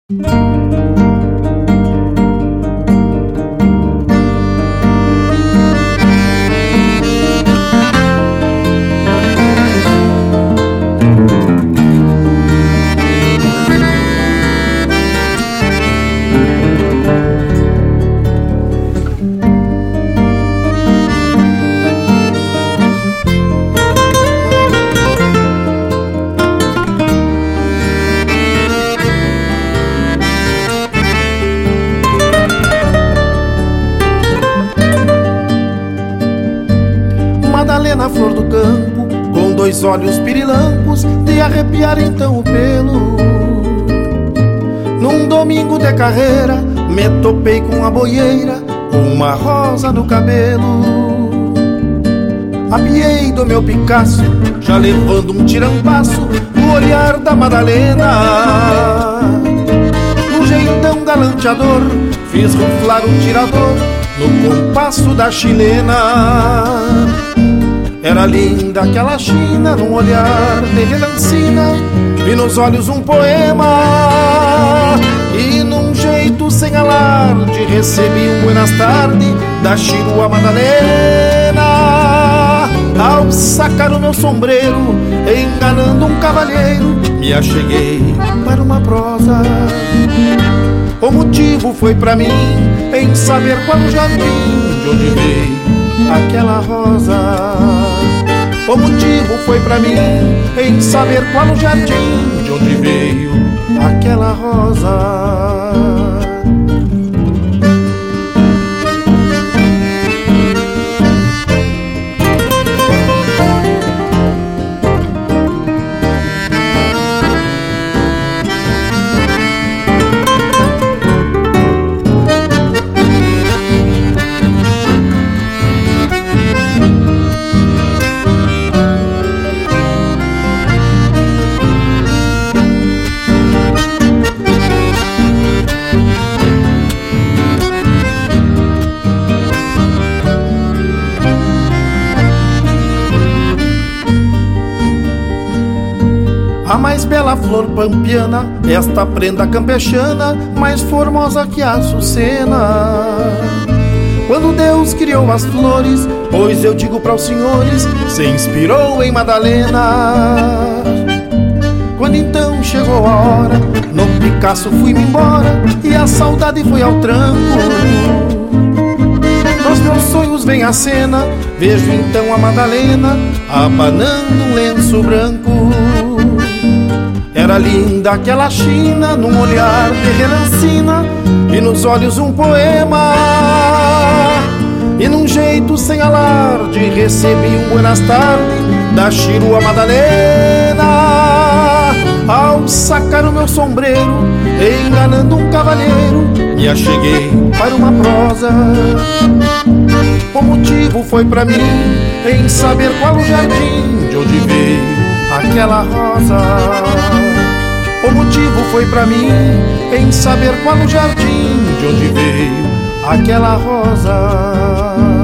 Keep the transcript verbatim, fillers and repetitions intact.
Madalena, flor do campo, com dois olhos pirilampos, de arrepiar então o pelo. Num domingo de carreira, me topei com a boieira, com uma rosa no cabelo. Apiei do meu Picasso, já levando um tirampasso, no olhar da Madalena. No jeitão galanteador, fiz ruflar o tirador, no compasso da chilena. Era linda aquela china, num olhar de relancina, vi nos olhos um poema, e num jeito sem alarde recebi um buenas tardes da chirua Madalena. Ao sacar o meu sombreiro, enganando um cavalheiro, me acheguei para uma prosa. O motivo foi pra mim em saber qual o jardim de onde veio aquela rosa. O motivo foi pra mim em saber qual o jardim de onde veio aquela rosa. A mais bela flor pampiana, esta prenda campechana, mais formosa que a açucena. Quando Deus criou as flores, pois eu digo para os senhores, se inspirou em Madalena. Quando então chegou a hora, no Picasso fui-me embora, e a saudade foi ao tranco. Nos meus sonhos vem a cena, vejo então a Madalena abanando um lenço branco. Era linda aquela china, num olhar de relancina, e nos olhos um poema, e num jeito sem alarde recebi um buenas tardes da chirua Madalena. Ao sacar o meu sombreiro, enganando um cavalheiro, me acheguei para uma prosa. O motivo foi pra mim em saber qual o jardim de onde veio aquela rosa. O motivo foi pra mim em saber qual o jardim de onde veio aquela rosa.